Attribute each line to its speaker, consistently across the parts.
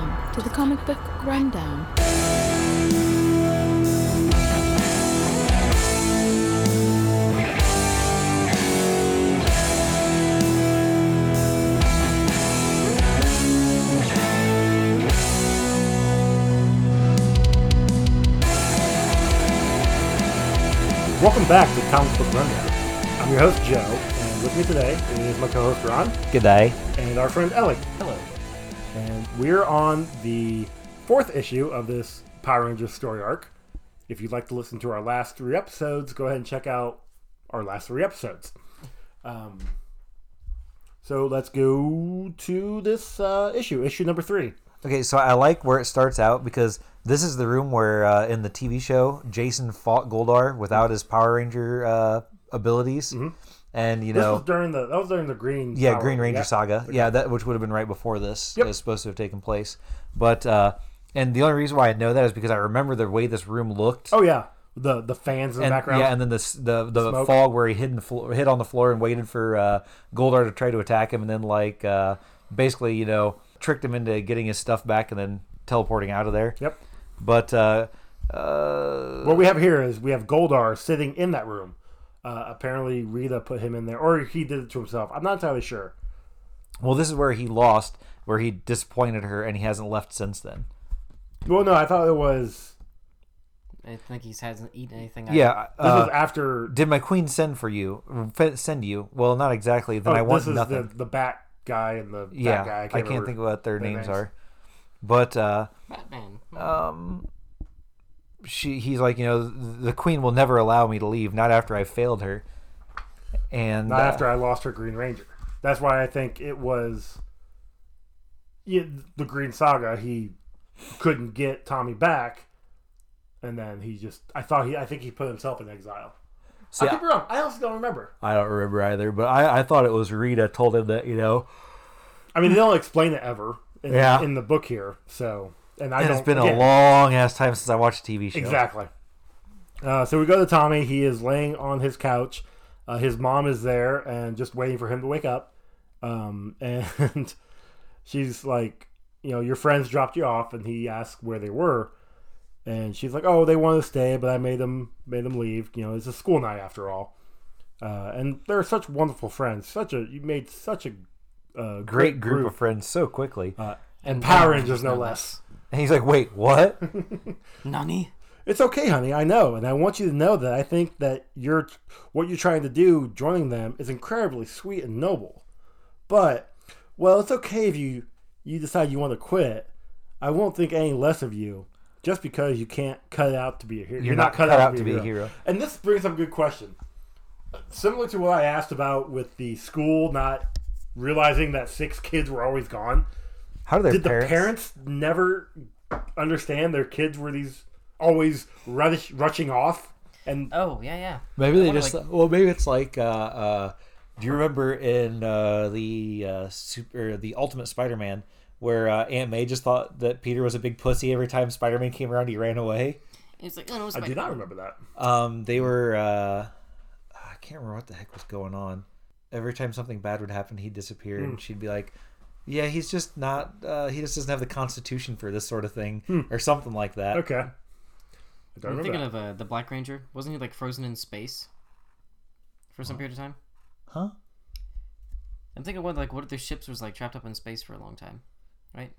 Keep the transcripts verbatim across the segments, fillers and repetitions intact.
Speaker 1: Welcome to the Comic Book Rundown.
Speaker 2: Welcome back to Comic Book Rundown. I'm your host, Joe, and with me today is my co-host, Ron.
Speaker 3: Good day.
Speaker 2: And our friend, Ellie.
Speaker 4: Hello.
Speaker 2: And we're on the fourth issue of this Power Rangers story arc. If you'd like to listen to our last three episodes, go ahead and check out our last three episodes. Um, so let's go to this uh, issue, issue number three.
Speaker 3: Okay, so I like where it starts out because this is the room where, uh, in the T V show, Jason fought Goldar without his Power Ranger uh, abilities,
Speaker 2: Mm-hmm.
Speaker 3: and you
Speaker 2: This
Speaker 3: know,
Speaker 2: was during the that was during the Green
Speaker 3: yeah,
Speaker 2: Power,
Speaker 3: Green Ranger
Speaker 2: yeah?
Speaker 3: saga,
Speaker 2: Okay.
Speaker 3: yeah, that which would have been right before this.
Speaker 2: Yep.
Speaker 3: It was supposed to have taken place, but uh, and the only reason why I know that is because I remember the way this room looked.
Speaker 2: Oh yeah, the the fans in the
Speaker 3: And,
Speaker 2: background.
Speaker 3: yeah, and then the s- the the
Speaker 2: Smoke.
Speaker 3: fog where he hid in the floor, hid on the floor and waited for uh, Goldar to try to attack him, and then like uh, basically you know tricked him into getting his stuff back and then teleporting out of there.
Speaker 2: Yep.
Speaker 3: But uh, uh,
Speaker 2: What we have here is we have Goldar sitting in that room. Uh, apparently, Rita put him in there, or he did it to himself. I'm not entirely sure.
Speaker 3: well, this is where he lost, where he disappointed her, and he hasn't left since then.
Speaker 2: Well, no, I thought it was.
Speaker 4: I think he hasn't eaten anything.
Speaker 3: Yeah.
Speaker 2: This
Speaker 3: Uh,
Speaker 2: was after.
Speaker 3: did my queen send for you? F- Send you? Well, not exactly. Then
Speaker 2: oh,
Speaker 3: I want
Speaker 2: this is
Speaker 3: nothing.
Speaker 2: the, the Bat guy and the
Speaker 3: yeah,
Speaker 2: Bat guy.
Speaker 3: I can't,
Speaker 2: remember
Speaker 3: think of what their
Speaker 2: their
Speaker 3: names,
Speaker 2: names.
Speaker 3: are. But uh,
Speaker 4: Batman.
Speaker 3: um, she he's like, you know, the queen will never allow me to leave, not after I failed her. And
Speaker 2: Not
Speaker 3: uh,
Speaker 2: after I lost her Green Ranger. That's why I think it was. Yeah, the Green Saga. He couldn't get Tommy back, and then he just. I thought he. I think he put himself in exile.
Speaker 3: See,
Speaker 2: I could be wrong. I also don't remember.
Speaker 3: I don't remember either, but I, I thought it was Rita told him that, you know.
Speaker 2: I mean, they don't explain it ever in,
Speaker 3: Yeah.
Speaker 2: in the book here. So, and I
Speaker 3: And
Speaker 2: don't.
Speaker 3: it's been
Speaker 2: again,
Speaker 3: a long ass time since I watched a T V show.
Speaker 2: Exactly. Uh, so we go to Tommy. He is laying on his couch. Uh, his mom is there and just waiting for him to wake up. Um, and she's like, you know, your friends dropped you off, and he asked where they were. And she's like, oh, they wanted to stay, but I made them made them leave. You know, it's a school night after all. Uh, and they're such wonderful friends. Such a you made such a uh,
Speaker 3: Great group, of friends so quickly.
Speaker 2: uh, and,
Speaker 4: And
Speaker 2: Power
Speaker 4: Power
Speaker 2: Rangers
Speaker 4: Rangers,
Speaker 2: no
Speaker 4: no
Speaker 2: less.
Speaker 3: And he's like, wait, what?
Speaker 4: Nani?
Speaker 2: It's okay, honey. I know, and I want you to know that I think that you're what you're trying to do, joining them, is incredibly sweet and noble. But, well, it's okay if you you decide you want to quit. I won't think any less of you just because you can't cut out to be a hero.
Speaker 3: You're not cut out to be a hero.
Speaker 2: And this brings up a good question, similar to what I asked about with the school not realizing that six kids were always gone.
Speaker 3: How do their
Speaker 2: Did
Speaker 3: parents...
Speaker 2: the parents never understand their kids were these always rush, rushing off? And
Speaker 4: Oh, yeah, yeah.
Speaker 3: Maybe
Speaker 4: I
Speaker 3: they
Speaker 4: wonder,
Speaker 3: just...
Speaker 4: like-
Speaker 3: well, maybe it's like... Uh, uh, do you remember in uh, the uh, super the Ultimate Spider-Man where uh, Aunt May just thought that Peter was a big pussy every time Spider-Man came around, he ran away?
Speaker 4: It's like, oh, no, it's
Speaker 2: I
Speaker 4: my-
Speaker 2: do not remember that.
Speaker 3: Um, they were... Uh, I can't remember what the heck was going on. Every time something bad would happen, he'd disappear, and she'd be like, yeah, he's just not... Uh, he just doesn't have the constitution for this sort of thing, or something like that.
Speaker 2: Okay. I don't
Speaker 4: I'm
Speaker 2: remember
Speaker 4: thinking
Speaker 2: that.
Speaker 4: of uh, the Black Ranger. Wasn't he like frozen in space for some period of time?
Speaker 3: Huh?
Speaker 4: I'm thinking what like what if their ships was like trapped up in space for a long time, right?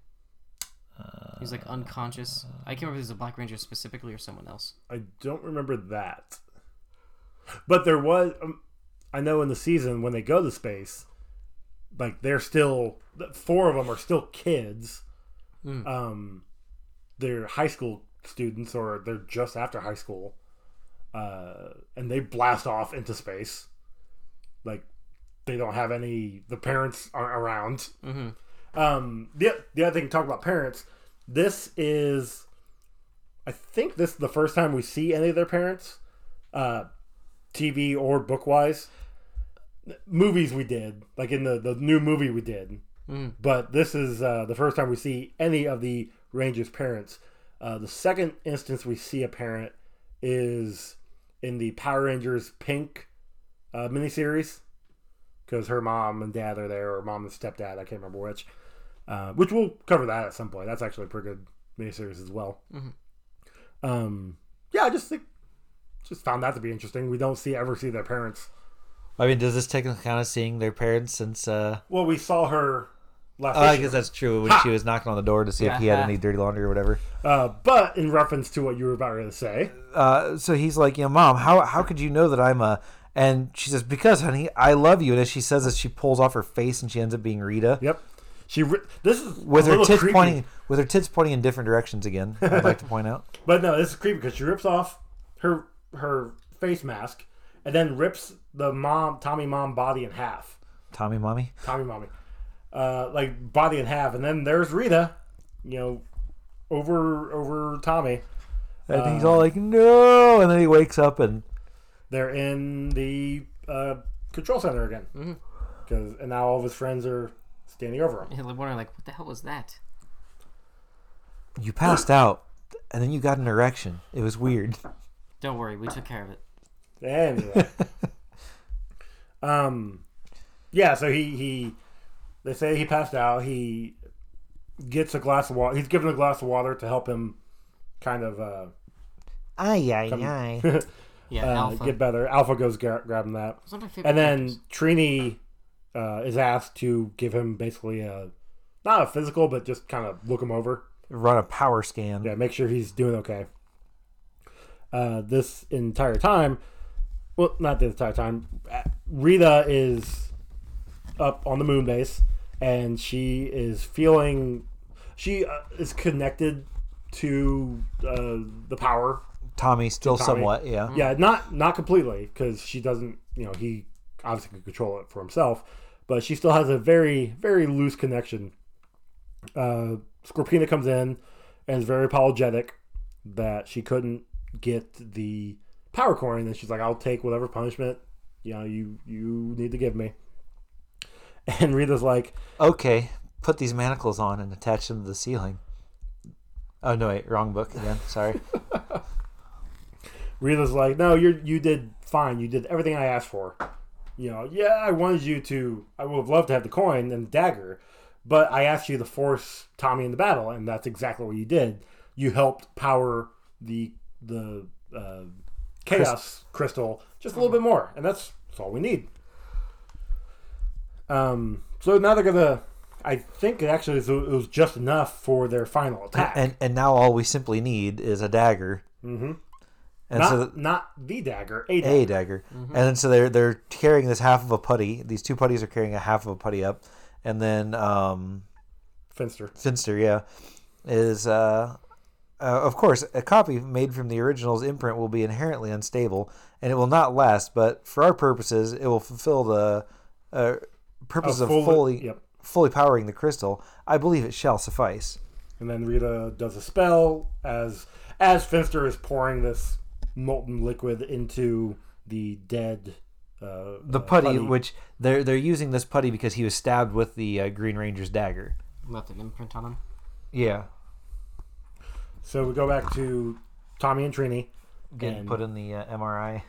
Speaker 4: He was like unconscious. I can't remember if it was a Black Ranger specifically or someone else.
Speaker 2: I don't remember that. But there was... Um, I know in the season when they go to space, like they're still... Four of them are still kids.
Speaker 4: Mm.
Speaker 2: Um, they're high school students, or they're just after high school. Uh, and they blast off into space. Like, they don't have any... The parents aren't around.
Speaker 4: Mm-hmm.
Speaker 2: Um, the, the other thing to talk about parents, this is, I think this is the first time we see any of their parents, uh, T V or book-wise. Movies we did, like in the, the new movie we did.
Speaker 4: Mm.
Speaker 2: But this is uh, the first time we see any of the Rangers' parents. Uh, the second instance we see a parent is in the Power Rangers Pink uh, miniseries. Because her mom and dad are there, or mom and stepdad, I can't remember which. uh, which we'll cover that at some point. That's actually a pretty good miniseries as well.
Speaker 4: Mm-hmm.
Speaker 2: Um, yeah, I just think just found that to be interesting. We don't see ever see their parents.
Speaker 3: I mean, does this take into account of seeing their parents since? Uh...
Speaker 2: Well, we saw her last.
Speaker 3: Oh, I
Speaker 2: issue.
Speaker 3: guess that's true. When
Speaker 2: Ha!
Speaker 3: she was knocking on the door to see if he had any dirty laundry or whatever.
Speaker 2: Uh, but in reference to what you were about to say,
Speaker 3: Uh, so he's like, you know, Mom, how how could you know that I'm a? And she says, because, honey, I love you. And as she says this, she pulls off her face and she ends up being Rita.
Speaker 2: yep, she. Ri- this is
Speaker 3: With
Speaker 2: a
Speaker 3: her
Speaker 2: little
Speaker 3: tits
Speaker 2: creepy.
Speaker 3: pointing, with her tits pointing in different directions again. I'd like to point out.
Speaker 2: But no, this is creepy because she rips off her her face mask and then rips the mom Tommy mom body in half.
Speaker 3: Tommy, mommy.
Speaker 2: Tommy mommy, uh, like body in half, and then there's Rita, you know, over over Tommy.
Speaker 3: And
Speaker 2: Uh,
Speaker 3: he's all like, no. And then he wakes up and
Speaker 2: They're in the uh, control center again,
Speaker 4: Mm-hmm.
Speaker 2: because and now all of his friends are standing over him.
Speaker 4: Yeah, like wondering like, what the hell was that?
Speaker 3: you passed out. And then you got an erection. It was weird.
Speaker 4: Don't worry, we took care of it.
Speaker 2: Anyway, um, yeah. So he he, they say he passed out. He gets a glass of water. He's given a glass of water to help him, kind of uh,
Speaker 3: Ay, ay,
Speaker 2: Come-
Speaker 3: ay.
Speaker 4: Yeah,
Speaker 2: uh,
Speaker 4: Alpha.
Speaker 2: get better. Alpha goes gra- grabbing that,
Speaker 4: It's one of my favorite
Speaker 2: and then
Speaker 4: characters.
Speaker 2: Trini uh, is asked to give him basically a not a physical, but just kind of look him over.
Speaker 3: Run a power scan.
Speaker 2: Yeah, make sure he's doing okay. Uh, this entire time, well, not the entire time, uh, Rita is up on the moon base, and she is feeling, she uh, is connected to uh, the power.
Speaker 3: Tommy still
Speaker 2: Tommy.
Speaker 3: somewhat, yeah.
Speaker 2: Yeah, not not completely, because she doesn't, you know, he obviously can control it for himself, but she still has a very, very loose connection. Uh, Scorpina comes in and is very apologetic that she couldn't get the power coin, and she's like, "I'll take whatever punishment you know you you need to give me." And Rita's like,
Speaker 3: Okay, put these manacles on and attach them to the ceiling. Oh, no, wait, wrong book again. Sorry.
Speaker 2: Rita's like, "No, you you did fine. You did everything I asked for. You know, yeah, I wanted you to. I would have loved to have the coin and the dagger, but I asked you to force Tommy in the battle, and that's exactly what you did. You helped power the the uh, chaos crystal just a little bit more, and that's that's all we need." Um. So now they're gonna. I think it actually is- it was just enough for their final attack.
Speaker 3: And and now all we simply need is a dagger.
Speaker 2: mm-hmm.
Speaker 3: And
Speaker 2: not,
Speaker 3: so
Speaker 2: not the dagger, a dagger.
Speaker 3: a dagger. And then so they're they're carrying this half of a putty. These two putties are carrying a half of a putty up. And then um
Speaker 2: Finster.
Speaker 3: Finster, yeah, is uh, uh of course a copy made from the original's imprint will be inherently unstable and it will not last, but for our purposes it will fulfill the uh, purpose
Speaker 2: A
Speaker 3: of
Speaker 2: full-
Speaker 3: fully
Speaker 2: Yep.
Speaker 3: fully powering the crystal. I believe it shall suffice.
Speaker 2: And then Rita does a spell as as Finster is pouring this molten liquid into the dead uh,
Speaker 3: The
Speaker 2: uh,
Speaker 3: putty, which they're they're using this putty because he was stabbed with the uh, Green Ranger's dagger.
Speaker 4: Left an imprint on him.
Speaker 3: Yeah,
Speaker 2: So we go back to Tommy and Trini,
Speaker 3: getting
Speaker 2: And-
Speaker 3: put in the uh, M R I.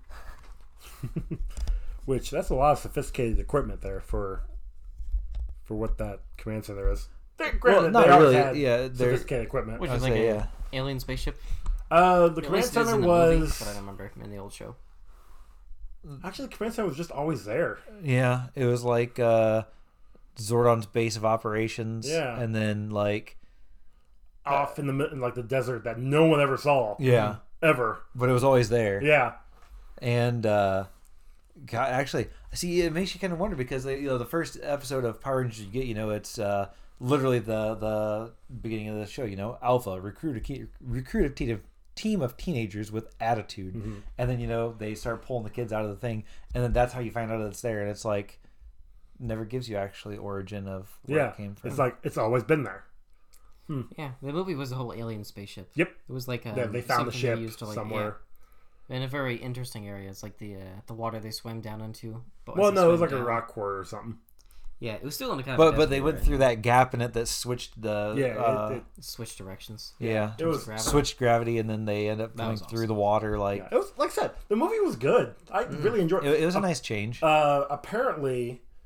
Speaker 2: which that's a lot of sophisticated equipment there for for what that command center is. They- Granted,
Speaker 3: not
Speaker 2: they always
Speaker 3: really,
Speaker 2: had
Speaker 3: yeah, they're-
Speaker 2: sophisticated equipment.
Speaker 4: Which
Speaker 3: I'd
Speaker 4: is like
Speaker 3: say,
Speaker 4: an
Speaker 3: yeah.
Speaker 4: alien spaceship.
Speaker 2: Uh, the
Speaker 4: At
Speaker 2: command
Speaker 4: least it is
Speaker 2: center
Speaker 4: in the movie,
Speaker 2: was
Speaker 4: but I don't remember in the old show.
Speaker 2: actually the command center was just always there.
Speaker 3: Yeah, it was like uh, Zordon's base of operations.
Speaker 2: Yeah.
Speaker 3: and then like
Speaker 2: Off in the mi- in like the desert that no one ever saw.
Speaker 3: yeah,
Speaker 2: Ever.
Speaker 3: but it was always there.
Speaker 2: Yeah.
Speaker 3: And uh, God, actually, see, it makes you kind of wonder because they, you know the first episode of Power Rangers you get, you know, it's uh, literally the the beginning of the show. You know, Alpha recruit a key, recruit a team of, team of teenagers with attitude,
Speaker 2: Mm-hmm.
Speaker 3: and then you know they start pulling the kids out of the thing, and then that's how you find out it's there, and it's like never gives you actually origin of where
Speaker 2: Yeah.
Speaker 3: it came from.
Speaker 2: It's like it's always been there.
Speaker 4: Yeah, the movie was a whole alien spaceship.
Speaker 2: Yep.
Speaker 4: It was like a,
Speaker 2: Yeah, they found the
Speaker 4: something
Speaker 2: ship
Speaker 4: they used to, like,
Speaker 2: somewhere.
Speaker 4: yeah, in a very interesting area. It's like the uh, the water they swam down into. But as
Speaker 2: Well,
Speaker 4: they
Speaker 2: no, it was
Speaker 4: swam
Speaker 2: like a
Speaker 4: down-
Speaker 2: rock quarry or something.
Speaker 4: Yeah, it was still in a kind of.
Speaker 3: but
Speaker 4: a
Speaker 3: but they
Speaker 4: desert
Speaker 3: went
Speaker 4: area.
Speaker 3: through that gap in it that switched the
Speaker 2: Yeah, it-
Speaker 3: uh,
Speaker 2: it,
Speaker 4: Switch directions.
Speaker 3: yeah,
Speaker 2: it was
Speaker 4: gravity.
Speaker 3: switched gravity, and then they end up
Speaker 4: That
Speaker 3: coming
Speaker 4: was
Speaker 3: through
Speaker 4: awesome.
Speaker 3: the water like.
Speaker 2: yeah, it was like I said, the movie was good. I really enjoyed
Speaker 3: It, it was a nice change.
Speaker 2: Uh, apparently,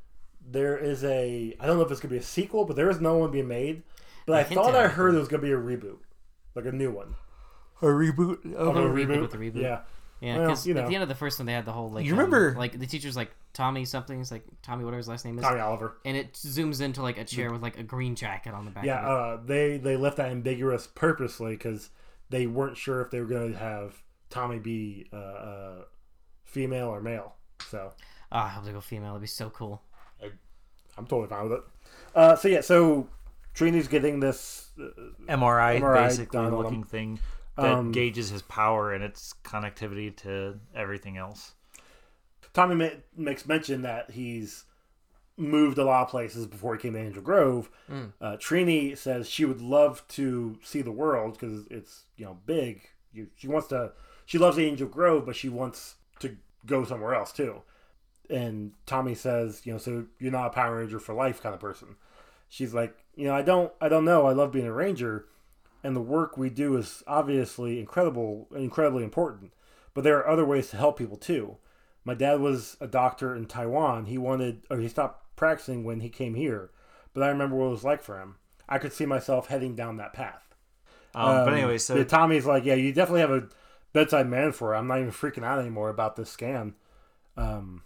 Speaker 2: there is a. I don't know if it's gonna be a sequel, but there is no one being made. But I,
Speaker 4: I
Speaker 2: thought
Speaker 4: hinted
Speaker 2: I
Speaker 4: at
Speaker 2: heard
Speaker 4: it.
Speaker 2: there was gonna be a reboot, like a new one.
Speaker 3: A reboot.
Speaker 2: Of
Speaker 4: a reboot with the reboot.
Speaker 2: Yeah.
Speaker 4: Yeah,
Speaker 2: Well,
Speaker 4: because
Speaker 2: you know.
Speaker 4: at the end of the first one, they had the whole like.
Speaker 3: You
Speaker 4: um,
Speaker 3: remember-
Speaker 4: like the teacher's like Tommy something. It's like Tommy, whatever his last name is,
Speaker 2: Tommy Oliver.
Speaker 4: and it zooms into like a chair with like a green jacket on the back.
Speaker 2: Yeah,
Speaker 4: of it.
Speaker 2: uh, they they left that ambiguous purposely because they weren't sure if they were going to have Tommy be uh, uh, female or male. So
Speaker 4: Ah, I hope they go female. It'd be so cool.
Speaker 2: I'm totally fine with it. Uh, so yeah, so Trini's getting this. Uh,
Speaker 5: M R I,
Speaker 2: M R I
Speaker 5: basically
Speaker 2: done on
Speaker 5: looking
Speaker 2: him.
Speaker 5: thing that
Speaker 2: Um,
Speaker 5: gauges his power and its connectivity to everything else.
Speaker 2: Tommy ma- makes mention that he's moved a lot of places before he came to Angel Grove.
Speaker 4: Mm.
Speaker 2: Uh, Trini says she would love to see the world because it's you know big. You, she wants to. She loves the Angel Grove, but she wants to go somewhere else too. And Tommy says, you know, so you're not a Power Ranger for life kind of person. She's like, you know, I don't, I don't know. I love being a ranger, and the work we do is obviously incredible, incredibly important. But there are other ways to help people too. My dad was a doctor in Taiwan. He wanted, or he stopped practicing when he came here. But I remember what it was like for him. I could see myself heading down that path.
Speaker 5: Um, but anyway, so
Speaker 2: yeah, Tommy's like, yeah, you definitely have a bedside manner for it. I'm not even freaking out anymore about this scan. Um,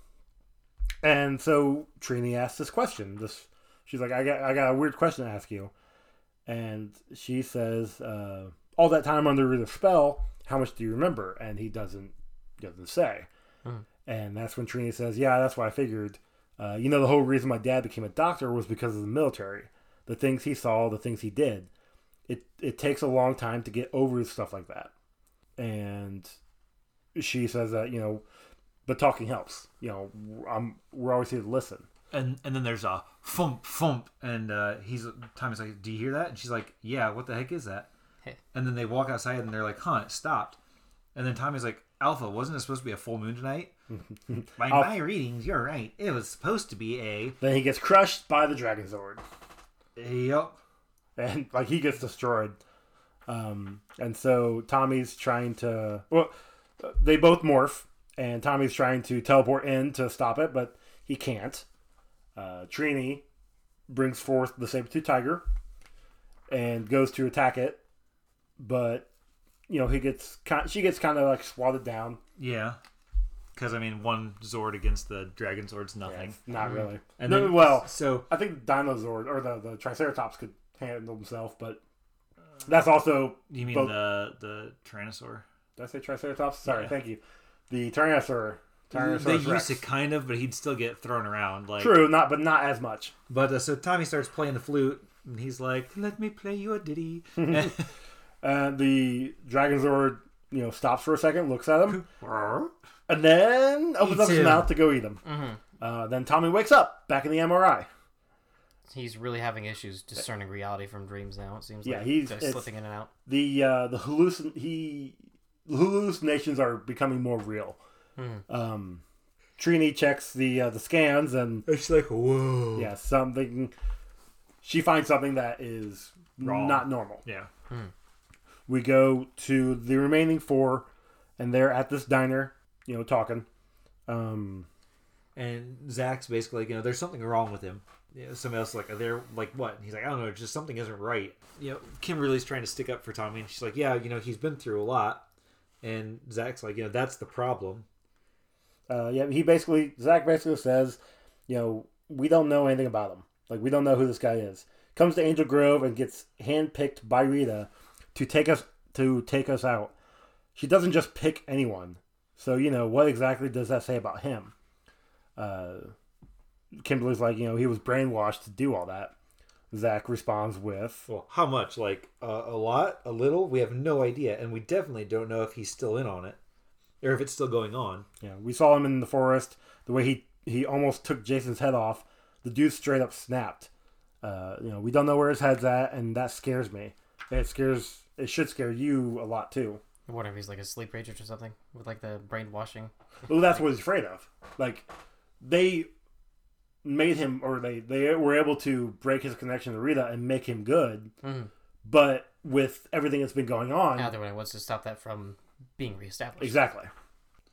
Speaker 2: and so Trini asks this question. This, she's like, I got, I got a weird question to ask you. And she says, uh, all that time under the spell, how much do you remember? And he doesn't, doesn't say.
Speaker 4: Hmm.
Speaker 2: And that's when Trini says, yeah, that's what I figured. Uh, you know, the whole reason my dad became a doctor was because of the military. The things he saw, the things he did. It it takes a long time to get over stuff like that. And she says that, you know, but talking helps. You know, I'm, we're always here to listen.
Speaker 5: and and then there's a thump thump, and uh, he's Tommy's like, "Do you hear that?" And she's like, "Yeah, what the heck is that?"
Speaker 4: Hey.
Speaker 5: And then they walk outside, and they're like, "Huh, it stopped." And then Tommy's like, "Alpha, wasn't it supposed to be a full moon tonight?" By
Speaker 2: Alpha-
Speaker 5: my readings, you're right. It was supposed to be a.
Speaker 2: Then he gets crushed by the Dragon Sword.
Speaker 5: Yup.
Speaker 2: And, like, he gets destroyed. Um, and so Tommy's trying to... Well, they both morph, and Tommy's trying to teleport in to stop it, but he can't. Uh, Trini brings forth the saber-tooth tiger and goes to attack it, but, you know, he gets kind, she gets kind of, like, swatted down.
Speaker 5: Yeah. Because I mean, one Zord against the Dragon Sword's nothing.
Speaker 2: Yeah, not really.
Speaker 5: And
Speaker 2: no,
Speaker 5: then-
Speaker 2: well,
Speaker 5: So
Speaker 2: I think the Dinozord, or the, the Triceratops could handle himself, but that's also...
Speaker 5: you mean
Speaker 2: both-
Speaker 5: the the Tyrannosaur?
Speaker 2: Did I say Triceratops? Sorry,
Speaker 5: Yeah.
Speaker 2: thank you. The Tyrannosaur. Tyrannosaurus
Speaker 5: They
Speaker 2: Rex.
Speaker 5: used to kind of, but he'd still get thrown around. Like
Speaker 2: True, not but not as much.
Speaker 5: But uh, so Tommy starts playing the flute, and he's like, "Let me play you a ditty."
Speaker 2: And Uh, the Dragonzord, you know, stops for a second, looks at him, and then opens
Speaker 5: Eats
Speaker 2: up his
Speaker 5: him.
Speaker 2: mouth to go eat him.
Speaker 4: Mm-hmm.
Speaker 2: Uh, then Tommy wakes up back in the M R I.
Speaker 4: He's really having issues discerning reality from dreams now. It seems
Speaker 2: Yeah,
Speaker 4: like
Speaker 2: he's-
Speaker 4: They're
Speaker 2: it's-
Speaker 4: slipping in and out.
Speaker 2: The uh, the hallucin he the hallucinations are becoming more real.
Speaker 4: Mhm.
Speaker 2: Um, Trini checks the uh, the scans, and
Speaker 5: It's like, whoa.
Speaker 2: yeah, something. She finds something that is
Speaker 5: Wrong.
Speaker 2: not normal.
Speaker 5: Yeah.
Speaker 2: We go to the remaining four, and they're at this diner, you know, talking. Um,
Speaker 3: And Zach's basically like, you know, there's something wrong with him. You know, somebody else is like, they're like, what? And he's like, I don't know, just something isn't right. You know, Kimberly's trying to stick up for Tommy, and she's like, yeah, you know, he's been through a lot. And Zach's like, you know, that's the problem.
Speaker 2: uh, yeah, he basically, Zach basically says, you know, we don't know anything about him. Like, we don't know who this guy is. Comes to Angel Grove and gets handpicked by Rita to take us to take us out. She doesn't just pick anyone. So, you know, what exactly does that say about him? Uh, Kimberly's like, you know, he was brainwashed to do all that. Zach responds with,
Speaker 3: Well, how much? Like, uh, a lot? A little? We have no idea. And we definitely don't know if he's still in on it. Or if it's still going on.
Speaker 2: you know, we saw him in the forest. The way he, he almost took Jason's head off. The dude straight up snapped. Uh, you know, we don't know where his head's at, and that scares me. It scares. It should scare you a lot too.
Speaker 4: I wonder if he's like a sleep agent or something with like the brainwashing.
Speaker 2: Well, that's what he's afraid of. Like, they made him, or they they were able to break his connection to Rita and make him good.
Speaker 4: Mm-hmm.
Speaker 2: But with everything that's been going on,
Speaker 4: Now they're wants to stop that from being reestablished.
Speaker 2: exactly.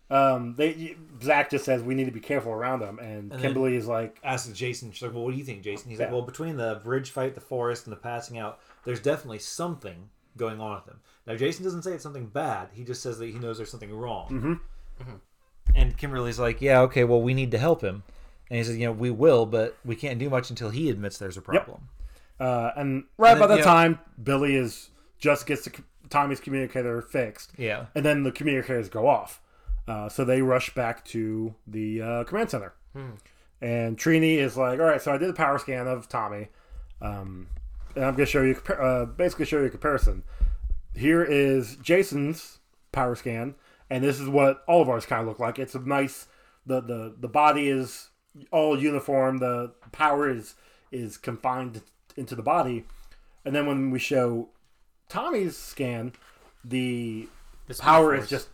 Speaker 2: Um, they Zach just says we need to be careful around them, and,
Speaker 5: And
Speaker 2: Kimberly is like,
Speaker 5: asks Jason, she's like, well, what do you think, Jason? He's
Speaker 2: Yeah.
Speaker 5: like, well, between the bridge fight, the forest, and the passing out, there's definitely something going on with him. Now, Jason doesn't say it's something bad. He just says that he knows there's something wrong.
Speaker 2: mm-hmm.
Speaker 5: Mm-hmm. And Kimberly's like, yeah, okay, well, we need to help him. And he says, you know, we will, but we can't do much until he admits there's a problem.
Speaker 2: Uh, and right
Speaker 5: And
Speaker 2: by
Speaker 5: then,
Speaker 2: the
Speaker 5: you know-
Speaker 2: time Billy is just gets the, Tommy's communicator fixed,
Speaker 5: Yeah.
Speaker 2: and then the communicators go off. Uh, so they rush back to the uh, command center.
Speaker 4: Hmm.
Speaker 2: And Trini is like, all right, so I did the power scan of Tommy. Um, and I'm going to show you, uh, basically show you a comparison. Here is Jason's power scan, and this is what all of ours kind of look like. It's a nice, the, the, the body is all uniform. The power is, is confined into the body. And then when we show Tommy's scan, the
Speaker 4: The speed
Speaker 2: power
Speaker 4: force.
Speaker 2: is just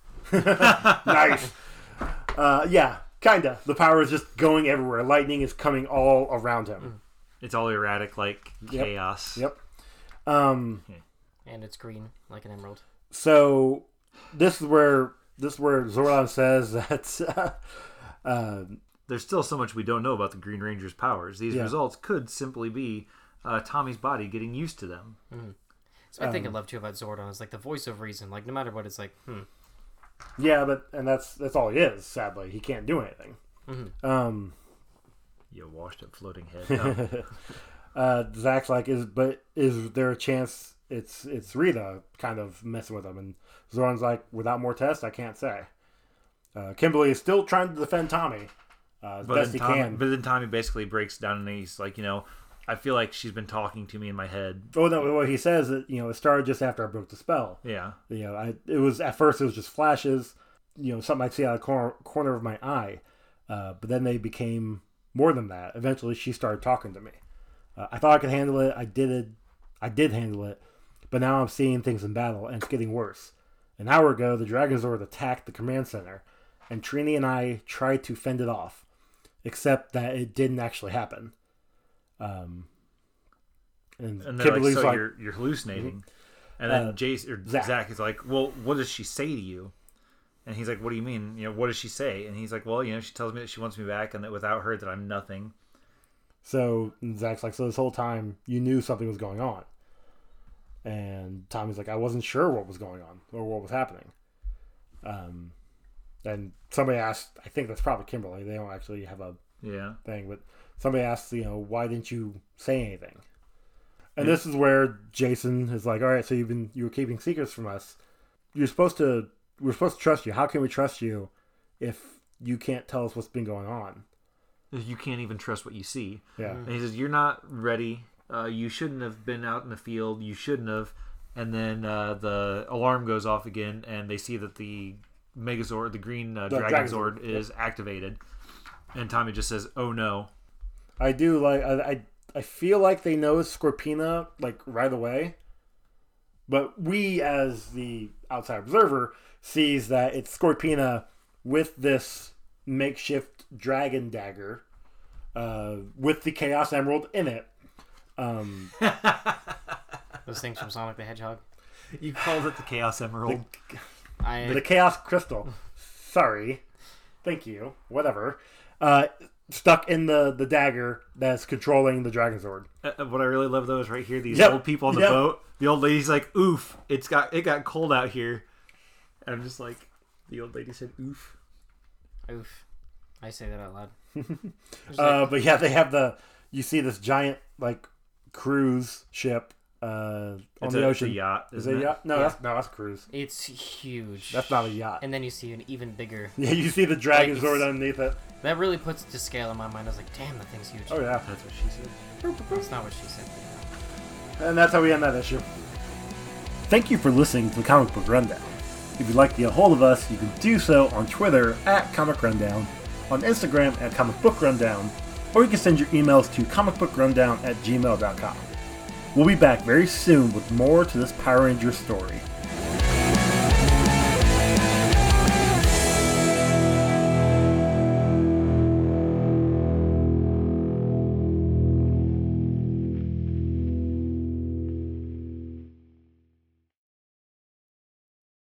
Speaker 2: nice. Uh, yeah, kinda. The power is just going everywhere. Lightning is coming all around him.
Speaker 5: It's all erratic, like
Speaker 2: Yep.
Speaker 5: chaos.
Speaker 2: Yep. Um,
Speaker 4: And it's green, like an emerald.
Speaker 2: so this is where this is where Zordon says that uh, uh,
Speaker 5: There's still so much we don't know about the Green Ranger's powers. These
Speaker 2: Yeah.
Speaker 5: results could simply be uh, Tommy's body getting used to them.
Speaker 4: So I think
Speaker 2: Um,
Speaker 4: I love too about Zordon is like the voice of reason. Like no matter what, it's like, hmm.
Speaker 2: yeah, but and that's that's all he is. Sadly, he can't do anything.
Speaker 4: Mm-hmm.
Speaker 2: Um,
Speaker 5: You washed up floating head. No.
Speaker 2: uh, Zach's like, is but is there a chance it's it's Rita kind of messing with him? And Zordon's like, without more tests, I can't say. Uh, Kimberly is still trying to defend Tommy uh, as
Speaker 5: But
Speaker 2: best
Speaker 5: then,
Speaker 2: he
Speaker 5: Tommy,
Speaker 2: can.
Speaker 5: but then Tommy basically breaks down and he's like, you know, I feel like she's been talking to me in my head.
Speaker 2: Oh no! What he says that you know it started just after I broke the spell.
Speaker 5: Yeah.
Speaker 2: You know, I it was at first it was just flashes, you know, something I'd see out of the corner, corner of my eye, uh, but then they became more than that. Eventually, she started talking to me. Uh, I thought I could handle it. I did it. I did handle it, but now I'm seeing things in battle, and it's getting worse. An hour ago, the Dragonzord attacked the command center, and Trini and I tried to fend it off, except that it didn't actually happen. Um, and,
Speaker 5: And they're like,
Speaker 2: Kimberly's
Speaker 5: so
Speaker 2: like,
Speaker 5: you're, you're hallucinating. And then
Speaker 2: Uh,
Speaker 5: Jace, or
Speaker 2: Zach.
Speaker 5: Zach. is like, well, what does she say to you? And he's like, what do you mean? You know, what does she say? And he's like, well, you know, she tells me that she wants me back and that without her that I'm nothing.
Speaker 2: So and Zach's like, so this whole time you knew something was going on. And Tommy's like, I wasn't sure what was going on or what was happening. Um, and somebody asked, I think that's probably Kimberly. They don't actually have a
Speaker 5: Yeah.
Speaker 2: thing, but somebody asked, you know, why didn't you say anything? And
Speaker 5: Yeah.
Speaker 2: this is where Jason is like, all right, so you've been you were keeping secrets from us. You're supposed to we're supposed to trust you. How can we trust you if you can't tell us what's been going on?
Speaker 5: You can't even trust what you see.
Speaker 2: Yeah.
Speaker 5: And he says, you're not ready. Uh, you shouldn't have been out in the field. You shouldn't have. And then uh, the alarm goes off again, and they see that the Megazord, the green uh,
Speaker 2: The
Speaker 5: Dragon
Speaker 2: Dragonzord,
Speaker 5: Zord, is activated. And Tommy just says, oh no.
Speaker 2: I do like I, I I feel like they know it's Scorpina like right away, but we as the outside observer sees that it's Scorpina with this makeshift dragon dagger, uh, with the Chaos Emerald in it. Um,
Speaker 4: Those things from Sonic the Hedgehog.
Speaker 5: You called it the Chaos Emerald.
Speaker 4: I
Speaker 2: the Chaos Crystal. Sorry, thank you. Whatever. Uh, stuck in the the dagger that's controlling the Dragonzord.
Speaker 5: Uh, what I really love though is right here, these
Speaker 2: Yep.
Speaker 5: old people on the
Speaker 2: Yep.
Speaker 5: boat. The old lady's like, "Oof! It's got it got cold out here," and I'm just like, the old lady said, "Oof."
Speaker 4: oof. I say that out loud. There's
Speaker 2: Uh,
Speaker 4: like-
Speaker 2: but yeah, they have the. You see this giant like cruise ship uh, on
Speaker 5: It's
Speaker 2: the
Speaker 5: a,
Speaker 2: ocean.
Speaker 5: It's a yacht.
Speaker 2: Is
Speaker 5: Isn't
Speaker 2: it a
Speaker 5: it?
Speaker 2: yacht? No,
Speaker 4: Yeah.
Speaker 2: that's no, that's a cruise.
Speaker 4: it's huge.
Speaker 2: That's not a yacht.
Speaker 4: And then you see an even bigger.
Speaker 2: Yeah, you see the Dragon
Speaker 4: Like,
Speaker 2: Zord
Speaker 4: it's-
Speaker 2: underneath it.
Speaker 4: That really puts it to scale in my mind. I was like, damn, that thing's huge.
Speaker 2: Oh yeah,
Speaker 5: That's what she said.
Speaker 4: That's not what she said.
Speaker 2: and that's how we end that issue. Thank you for listening to the Comic Book Rundown. If you'd like to get a hold of us, you can do so on Twitter at Comic Rundown, on Instagram at Comic Book Rundown, or you can send your emails to comicbookrundown at gmail dot com. We'll be back very soon with more to this Power Rangers story.